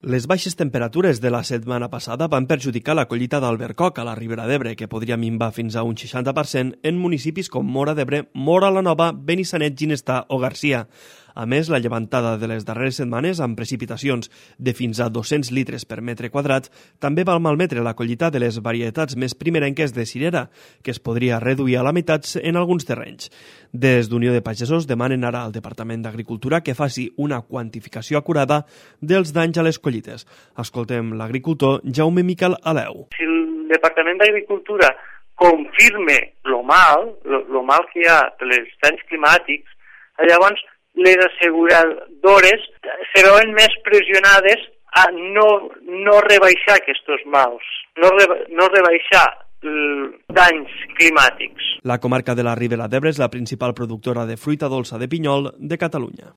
Les baixes temperatures de la setmana passada van perjudicar la collita d'albercoc a la Ribera d'Ebre, que podria minvar fins a un 60% en municipis com Móra d'Ebre, Móra la Nova, Benissanet, Ginestà o Garcia. A més, la llevantada de les darreres setmanes, amb precipitacions de fins a 200 litres per metre quadrat, també va malmetre la collita de les varietats més primerenques de cirera, que es podria reduir a la meitat en alguns terrenys. Des d'Unió de Pagesos demanen ara al Departament d'Agricultura que faci una quantificació acurada dels danys a les collites. Escoltem l'agricultor Jaume Miquel Aleu. Si el Departament d'Agricultura confirme lo mal que hi ha dels danys climàtics, llavors les asseguradores seran més pressionades a no rebaixar aquests mals, no rebaixar danys climàtics. La comarca de la Ribera d'Ebre és la principal productora de fruita dolça de pinyol de Catalunya.